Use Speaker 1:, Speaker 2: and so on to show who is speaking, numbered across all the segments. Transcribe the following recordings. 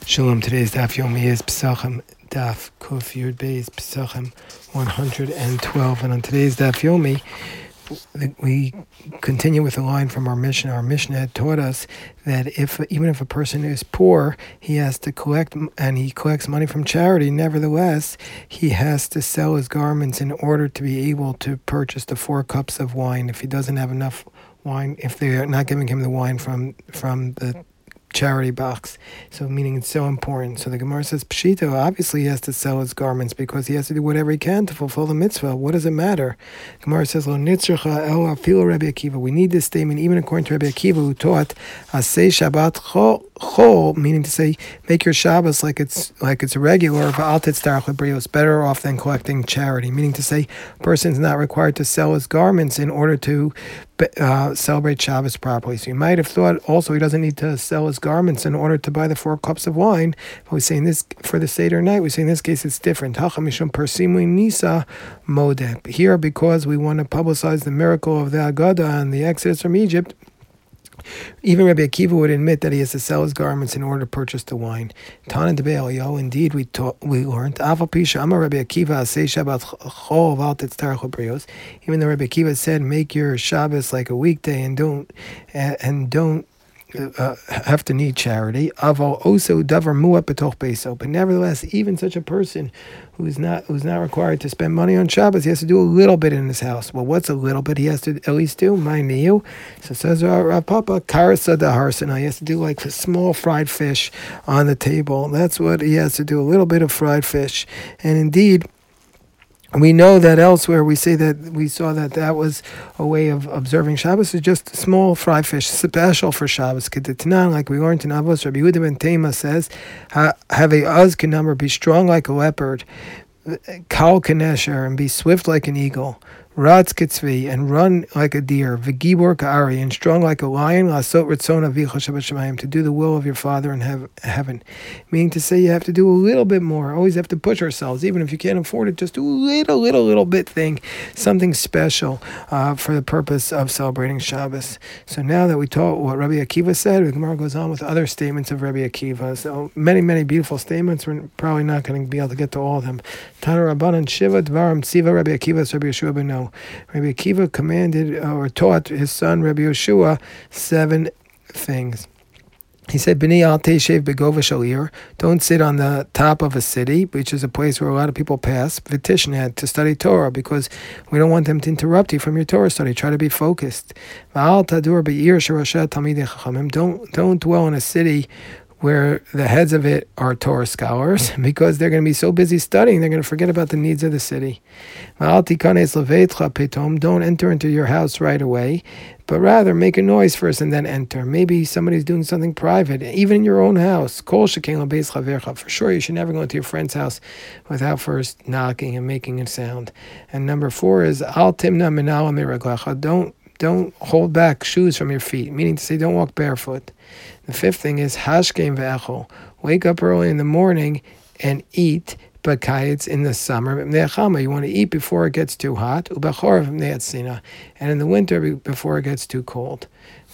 Speaker 1: Shalom. Today's Daf Yomi is Pesachim Daf Kuf Yud Beis Pesachim 112, and on today's Daf Yomi, we continue with a line from our Mishnah. Our Mishnah had taught us that even if a person is poor, he has to collect, and he collects money from charity. Nevertheless, he has to sell his garments in order to be able to purchase the 4 cups of wine. If he doesn't have enough wine, if they are not giving him the wine from the charity box, so meaning it's so important. So the Gemara says Pshito, obviously he has to sell his garments because he has to do whatever he can to fulfill the mitzvah. What does it matter? Gemara says Lo nitzricha el afilu Rabbi Akiva. We need this statement even according to Rabbi Akiva, who taught Asay Shabbat Chol, meaning to say make your Shabbos like it's regular. V'al titztarach lebrios, better off than collecting charity. Meaning to say a person's not required to sell his garments in order to celebrate Shabbos properly. So you might have thought also he doesn't need to sell his garments in order to buy the 4 cups of wine. But we say in this, for the Seder night, we say in this case it's different. Nisa Modeh. Here, because we want to publicize the miracle of the Agadah and the Exodus from Egypt, even Rabbi Akiva would admit that he has to sell his garments in order to purchase the wine. Tana de Be'elio, indeed, we learned. Aval Pisha Amar Rabbi Akiva Asay Shabbat Chol V'al Titztarach Lebrios. Even though Rabbi Akiva said, make your Shabbos like a weekday and don't have to need charity. Aval also davar muat betoch beso. But nevertheless, even such a person who's not required to spend money on Shabbos, he has to do a little bit in his house. Well, what's a little bit? He has to at least do my niyu. So says Rav Papa karasa daharsana. He has to do like a small fried fish on the table. That's what he has to do. A little bit of fried fish, and indeed, we know that elsewhere we say that we saw that was a way of observing Shabbos, is just a small fried fish, special for Shabbos. Kedetanan, like we learned in Avos, Rabbi Yehuda ben Tema says, have a uzkin number, be strong like a leopard, kal kanesher, and be swift like an eagle. Ratz kitzvi, and run like a deer. V'gibor ka'ari, and strong like a lion. Lasot ritzon avicha shabbat, to do the will of your Father in heaven. Meaning to say you have to do a little bit more. Always have to push ourselves, even if you can't afford it. Just do a little bit thing, something special for the purpose of celebrating Shabbos. So now that we taught what Rabbi Akiva said, the Gemara goes on with other statements of Rabbi Akiva. So many beautiful statements. We're probably not going to be able to get to all of them. Tana Rabbanan Shiva Dvaram Tziva Rabbi Akiva Rabbi Yeshua ben No. Rabbi Akiva commanded or taught his son Rabbi Yeshua 7 things. He said, B'nai al teshev begova shalir, don't sit on the top of a city, which is a place where a lot of people pass, v'tishneh, to study Torah, because we don't want them to interrupt you from your Torah study. Try to be focused. V'al tadur be'ir shirashat talmidei chachamim, don't dwell in a city where the heads of it are Torah scholars, because they're going to be so busy studying, they're going to forget about the needs of the city. Don't enter into your house right away, but rather make a noise first and then enter. Maybe somebody's doing something private, even in your own house. For sure, you should never go into your friend's house without first knocking and making a sound. And number 4 is al timna minal miraglecha. Don't hold back shoes from your feet, meaning to say don't walk barefoot. The 5th thing is hashkem ve'echol. Wake up early in the morning and eat, but it's in the summer. You want to eat before it gets too hot. And in the winter before it gets too cold.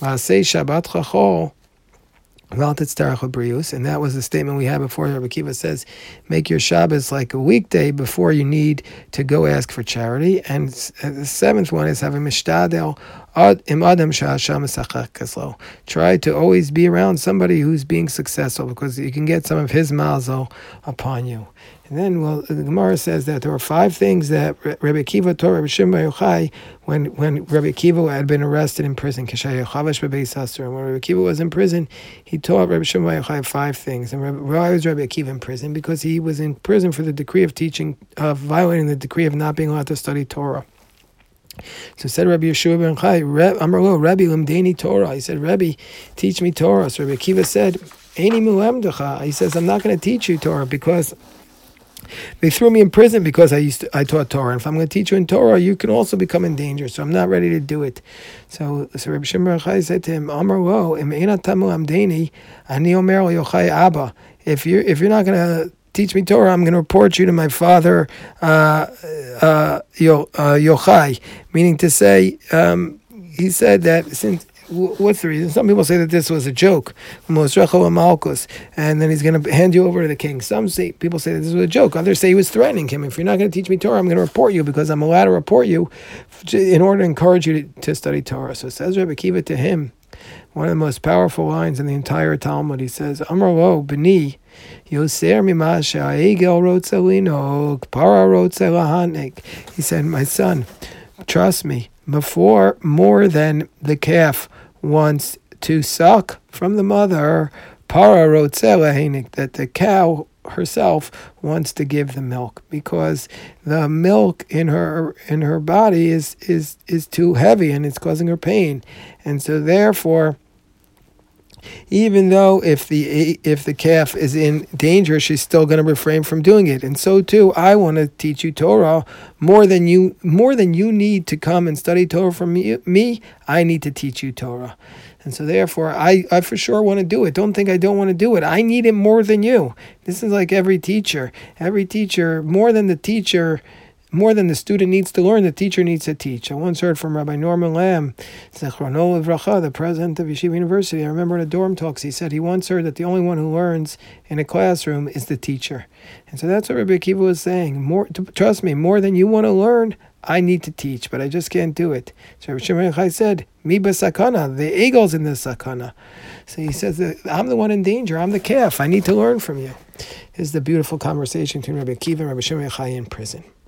Speaker 1: And that was the statement we had before. Rabbi Akiva says, make your Shabbos like a weekday before you need to go ask for charity. And the 7th one is have a mishtadel im adam sha'asham esachach. Try to always be around somebody who's being successful, because you can get some of his mazel upon you. And then, the Gemara says that there were 5 things that Rabbi Akiva taught Rabbi Shimon Bar Yochai when Rabbi Akiva had been arrested in prison. And when Rabbi Akiva was in prison, he taught Rabbi Shimon Bar Yochai 5 things. And why was Rabbi Akiva in prison? Because he was in prison for the decree of teaching, violating the decree of not being allowed to study Torah. So said Rabbi Yeshua ben Chai, Amar Rabbi Limdeni Torah. He said, Rabbi, teach me Torah. So Rabbi Akiva said, Eini mulamdecha. He says, I'm not going to teach you Torah because they threw me in prison because I taught Torah. And if I'm going to teach you in Torah, you can also become in danger. So I'm not ready to do it. So Rabbi Shimon Bar Yochai said to him, Amar lo, im eina tamu amdeni, ani omer Yochai Abba. If you're not going to teach me Torah, I'm going to report you to my father, Yochai. Meaning to say, he said that since what's the reason? Some people say that this was a joke, and then he's going to hand you over to the king. Some people say that this was a joke. Others say he was threatening him. If you're not going to teach me Torah, I'm going to report you, because I'm allowed to report you in order to encourage you to study Torah. So it says Rebbe Akiva to him, one of the most powerful lines in the entire Talmud. He says, Amar lo b'ni, yoser mima she'ha'egel rotze linog, para rotze lahanik. He said, my son, trust me, before more than the calf wants to suck from the mother, para rotze lahanik, that the cow herself wants to give the milk, because the milk in her body is too heavy and it's causing her pain. And so therefore, even though if the calf is in danger, she's still going to refrain from doing it. And so too, I want to teach you Torah more than you need to come and study Torah from me. I need to teach you Torah. And so therefore, I for sure want to do it. Don't think I don't want to do it. I need it more than you. This is like every teacher. Every teacher, more than the student needs to learn, the teacher needs to teach. I once heard from Rabbi Norman Lamb, Zichrono Livracha, the president of Yeshiva University. I remember in a dorm talks, he said he once heard that the only one who learns in a classroom is the teacher. And so that's what Rabbi Akiva was saying. Trust me, more than you want to learn, I need to teach, but I just can't do it. So Rabbi Shimon Yochai said, Mi b'sakana, the eagle's in the sakana. So he says that I'm the one in danger, I'm the calf, I need to learn from you. This is the beautiful conversation between Rabbi Akiva and Rabbi Shimon Yochai in prison.